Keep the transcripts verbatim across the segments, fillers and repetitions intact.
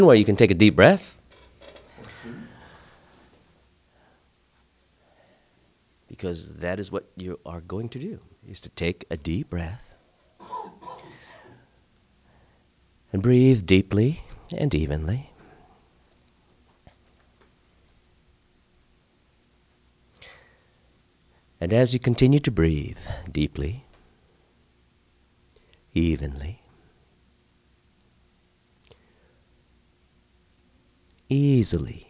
where you can take a deep breath. Because that is what you are going to do, is to take a deep breath and breathe deeply and evenly. And as you continue to breathe deeply, evenly, easily,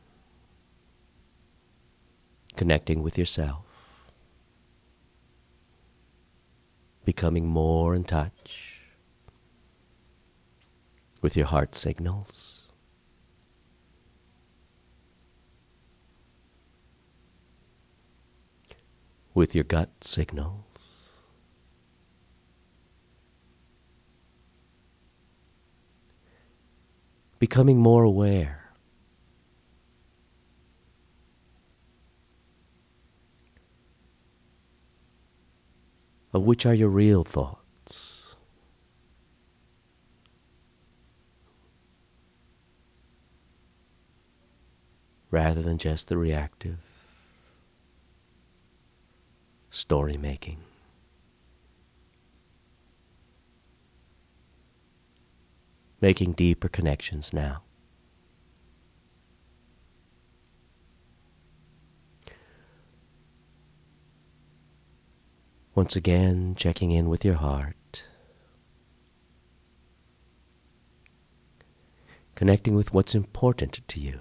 connecting with yourself, becoming more in touch with your heart signals, with your gut signals, becoming more aware of which are your real thoughts, rather than just the reactive story making. Making deeper connections now. Once again, checking in with your heart, connecting with what's important to you.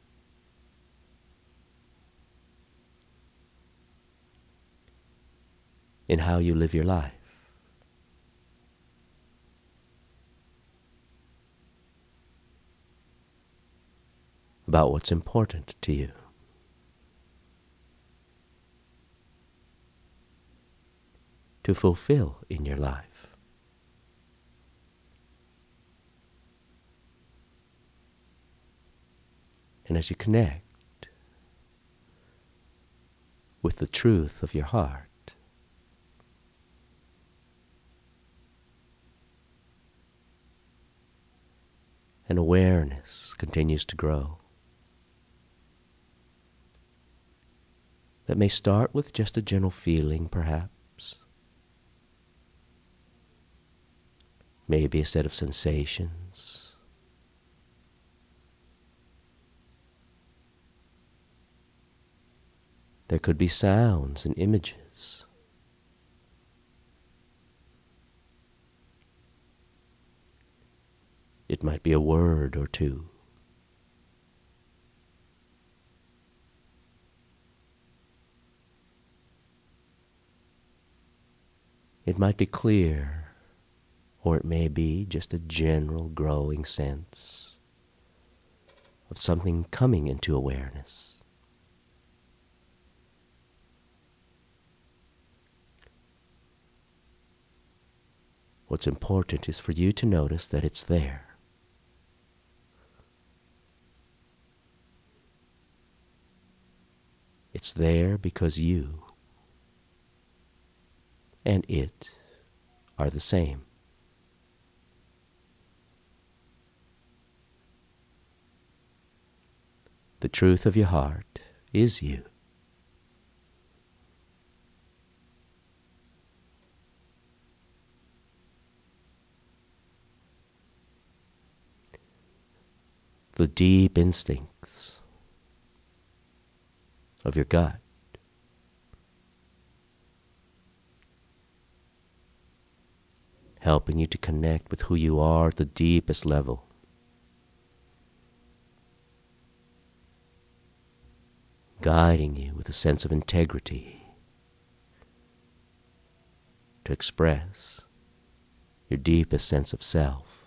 In how you live your life. About what's important to you. To fulfill in your life. And as you connect with the truth of your heart, an awareness continues to grow that may start with just a general feeling, perhaps. Maybe a set of sensations. There could be sounds and images. It might be a word or two. It might be clear, or it may be just a general growing sense of something coming into awareness. What's important is for you to notice that it's there. It's there because you and it are the same. The truth of your heart is you. The deep instincts of your gut helping you to connect with who you are at the deepest level. Guiding you with a sense of integrity to express your deepest sense of self.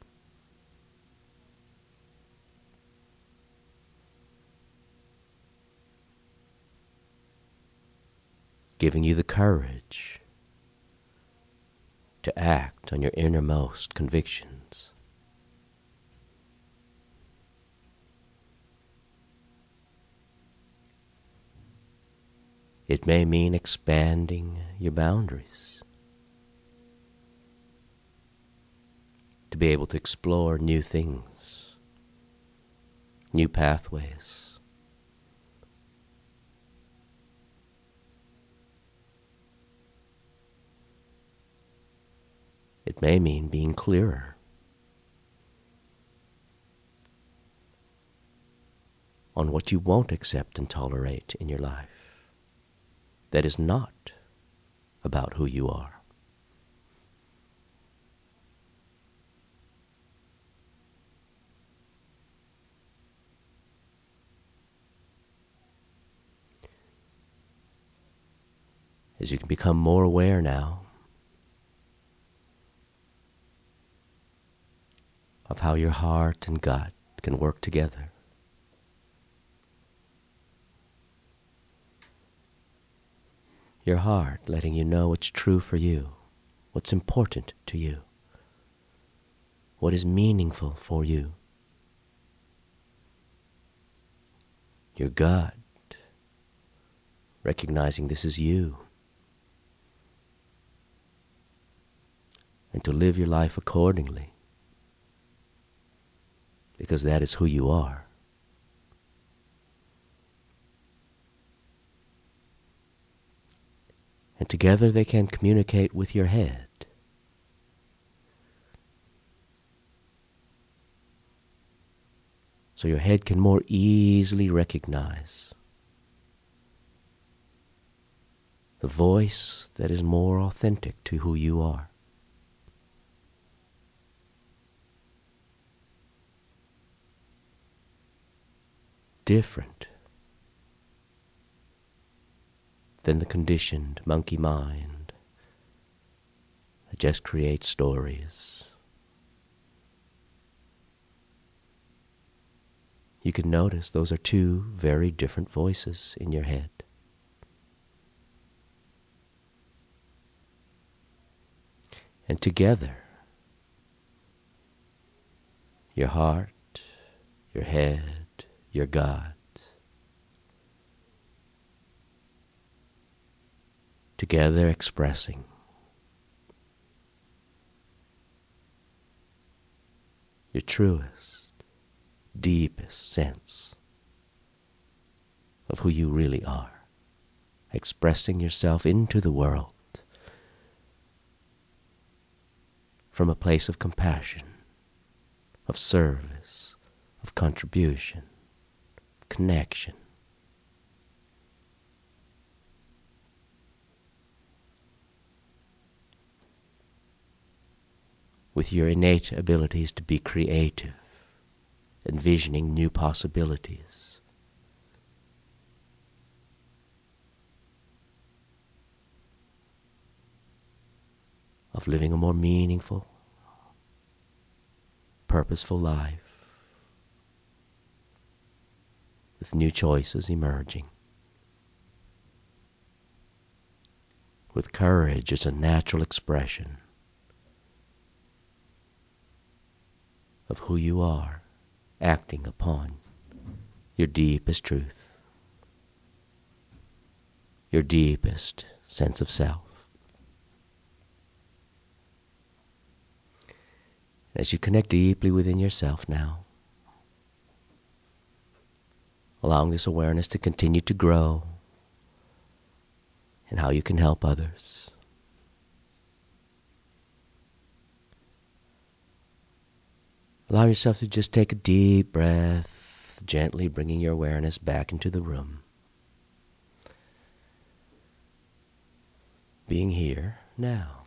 Giving you the courage to act on your innermost convictions. It may mean expanding your boundaries to be able to explore new things new pathways. It may mean being clearer on what you won't accept and tolerate in your life that is not about who you are. As you can become more aware now of how your heart and gut can work together, your heart letting you know what's true for you, what's important to you, what is meaningful for you. Your gut recognizing this is you, and to live your life accordingly, because that is who you are. And together they can communicate with your head. So your head can more easily recognize the voice that is more authentic to who you are. Different than the conditioned monkey mind that just creates stories. You can notice those are two very different voices in your head. And together, your heart, your head, your gut, together expressing your truest, deepest sense of who you really are, expressing yourself into the world from a place of compassion, of service, of contribution, connection. With your innate abilities to be creative, envisioning new possibilities. Of living a more meaningful, purposeful life, with new choices emerging. With courage as a natural expression of who you are, acting upon your deepest truth, your deepest sense of self. As you connect deeply within yourself now, allowing this awareness to continue to grow, and how you can help others. Allow yourself to just take a deep breath, gently bringing your awareness back into the room. Being here now.